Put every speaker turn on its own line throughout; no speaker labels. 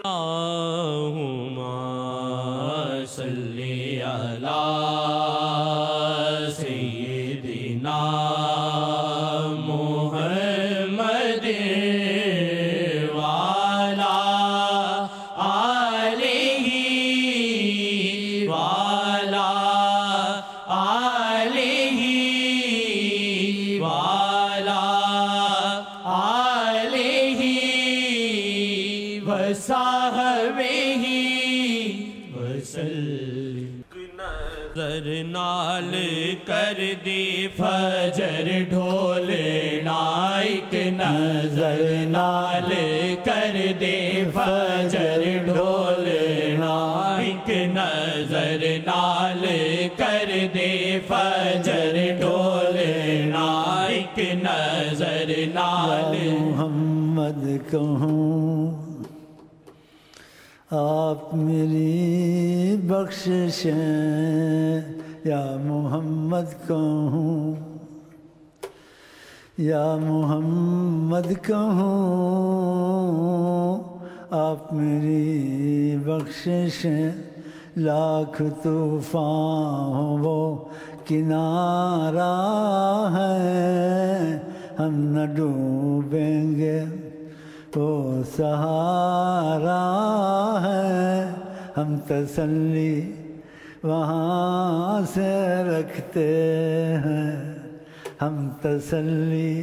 اللہم صلی علی سیدنا محمد وعلی آلہ وعلی آلہ وعلی آلہ وصحبہ وسلم۔ نظر نال کر دی فجر ڈھولنا، ایک نظر نال کر دی فجر ڈھولنا، ایک نظر نال کر دی فجر ڈھولنا، ایک نظر نال
محمد کہوں آپ میری بخشش ہیں، یا محمد کہوں یا محمد کہوں آپ میری بخشش ہیں، لاکھ طوفان ہو وہ کنارہ ہے، ہم نہ ڈوبیں گے وہ سہارا ہے، ہم تسلی وہاں سے رکھتے ہیں، ہم تسلی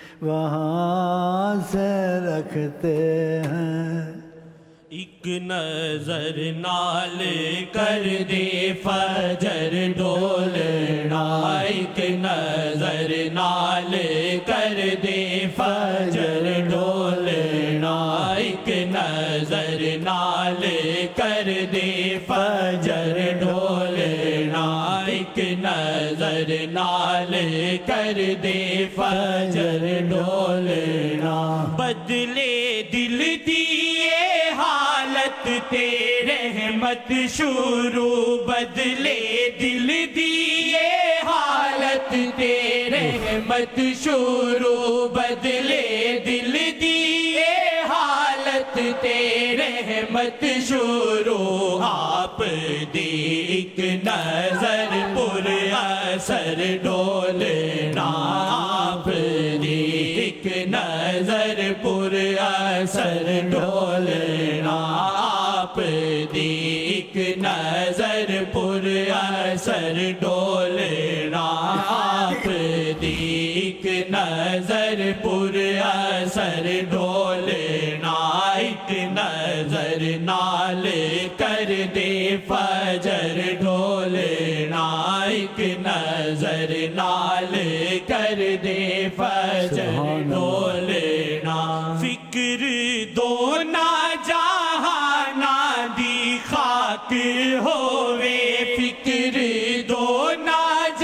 وہاں سے رکھتے ہیں۔
ایک نظر نال کر دے فجر ڈھولنا، ایک نظر نال کر دے فجر ڈھولنا، ایک نظر نال کر دے فجر ڈھولنا، ایک نظر نال کر دے فجر ڈھولنا۔ بدلے دل دیے حالت تیرے رحمت شروع، بدلے دل دیے حالت تیرے رحمت شروع، بدلے دل دیے حالت تیرے رحمت شروع۔ آپ دی ایک نظر پر اثر ڈولنا، آپ دی ایک نظر پر اثر ڈولنا، آپ دی ایک نظر پر اثر ڈولنا، آپ دی ایک نظر پر اثر ڈولنا، ایک نظر نال کر دے فجر ڈھولنا، ایک نظر نال کر دے فجر ڈھولنا۔ فکر دو نہ جہانا دی خاک ہووے، فکر دو نہ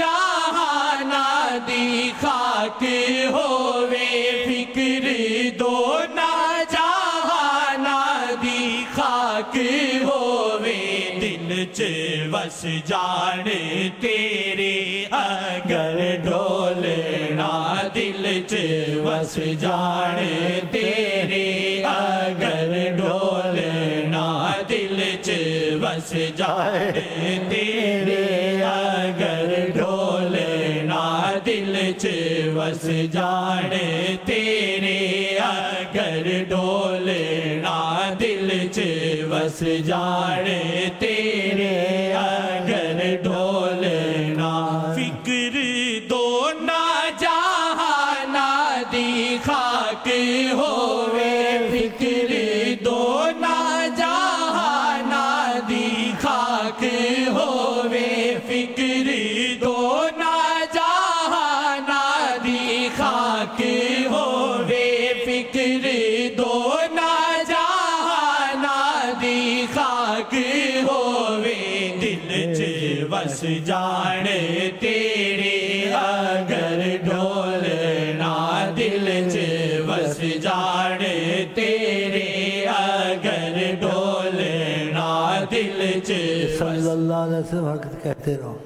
جہانا دی خاک ہووے، فکر دو نہ جہانا دی خاک ہووے، دل چ وس جان تیرے اگر ڈولنا، دل چ وس جان تیرے اگر ڈولنا، دل چ وس جان تیرے اگر ڈولنا، دل چ وس جان تیرے اگر ڈولنا، دل چ وس جان تیرے اگر ڈولنا۔ فکر دو نہ جہانا دی خاک ہووے، فکر دو نہ جہانا دی خاک ہووے، فکر دو نہ جہانا دی خاک ہووے، فکر دو نہ جہانا دی خاک ہووے، دل چ وس جان تیرے اگر ڈولنا، دل چ وس جان تیرے اگر ڈولنا، دل چ
صلی اللہ علیہ وسلم وقت کہتے رہو۔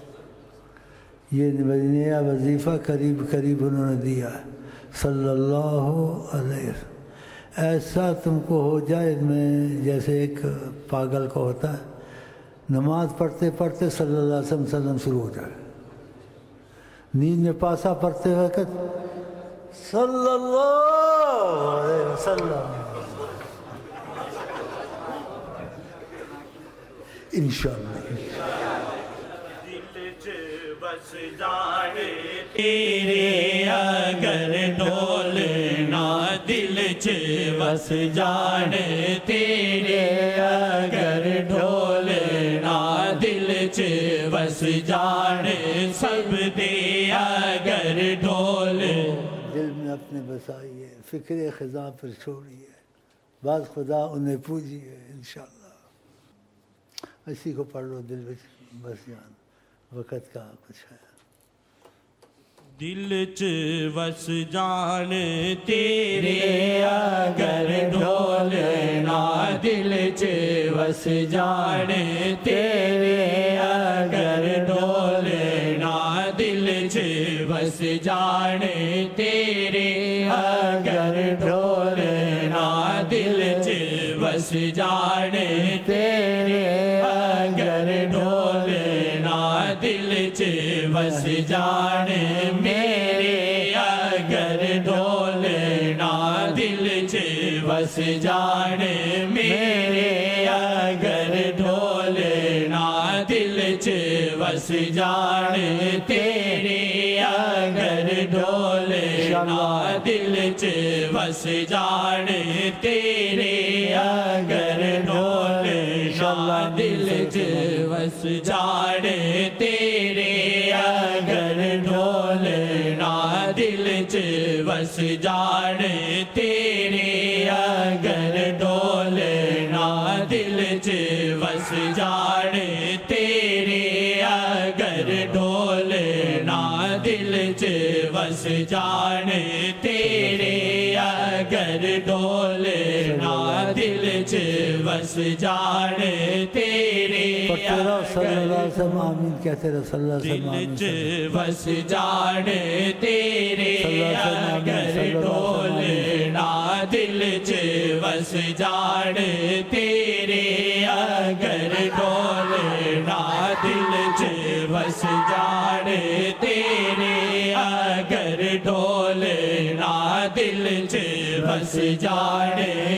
یہ نیا وظیفہ قریب قریب انہوں نے دیا ہے صلی اللہ علیہ وسلم۔ ایسا تم کو ہو جائے میں جیسے ایک پاگل کو ہوتا ہے نماز پڑھتے پڑھتے صلی اللہ علیہ وسلم شروع ہو جائے، نیند میں پاسا پڑھتے وقت صلی اللہ علیہ وسلم انشاءاللہ
بس جانے تیرے اگر ڈولنا دل چ بس جانے تیرے اگر ڈولنا دل چ بس جانے سب دے اگر ڈولے
دل میں اپنے بسائیے، فکر خزاں پر چھوڑیے، بعد خدا انہیں پوجیے انشاءاللہ۔ اسی کو پڑھ لو دل میں بس جان، وقت کا کچھ ہے۔
دل چ وس جان تیرے اگر ڈولنا دل چ وس جان تیرے اگر ڈولنا دل چ وس جان تیرے اگر ڈولنا دل چ وس جان تیرے اگر ڈولنا دل چ وس جان میرے اگر ڈولنا دل چ وس جان میرے اگر ڈولنا دل چ وس جان تیرے اگر ڈولنا دل چ وس جان تیرے اگر ڈولنا دل چ وس جان تیرے اگر ڈولنا دل چ وس جان تیرے اگر ڈولنا دل چ وس جان تیرے اگر ڈولنا دل چ وس جان تیرے اگر ڈولنا دل چ وس جان تیرے
صلی اللہ علیہ وسلم آمین کہتے رہو، صلی اللہ علیہ وسلم
دل چ وس جان تیرے اگر ڈولنا دل چ وس جان تیرے اگر ڈولنا دل چ وس جان تیرے اگر ڈولنا دل چ وس جان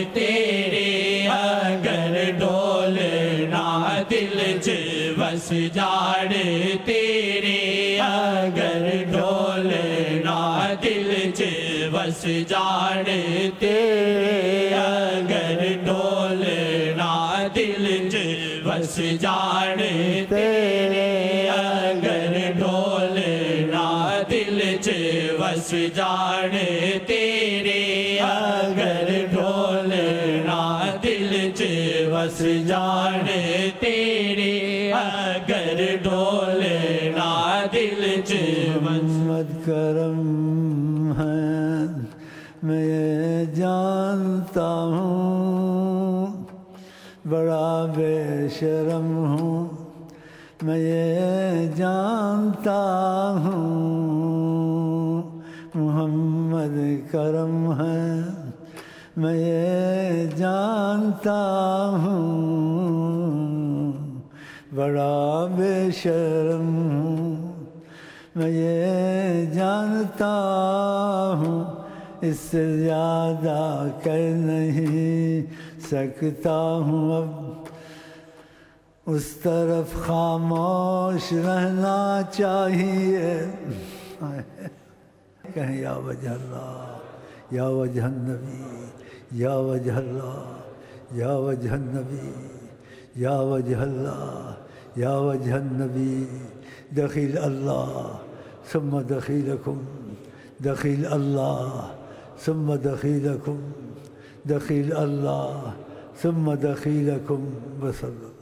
تیرے اگر ڈولنا دل چ وس جان تیرے اگر ڈولنا دل چ وس جان تیرے اگر ڈولنا دل چ وس جان تیرے اگر ڈولنا دل چ وس جان تیرے اگر ڈولنا دل چ وس جان تیرے اگر ڈولنا دل چ
محمد کرم ہے میں یہ جانتا ہوں، بڑا بے شرم ہوں میں یہ جانتا ہوں، محمد کرم ہے میں یہ جانتا ہوں، بڑا بے شرم ہوں میں یہ جانتا ہوں، اس سے زیادہ کہہ نہیں سکتا ہوں، اب اس طرف خاموش رہنا چاہیے۔ کہیں یا وجہ اللہ، یا وجہ النبی، یا وجہ اللہ، یا وجہ النبی، یا وجہ اللہ، یا وجہ النبی، دخیل اللہ ثم دخیلکم، دخیل اللہ ثم دخیلکم، دخیل اللہ ثم دخیلکم، بس اللہ۔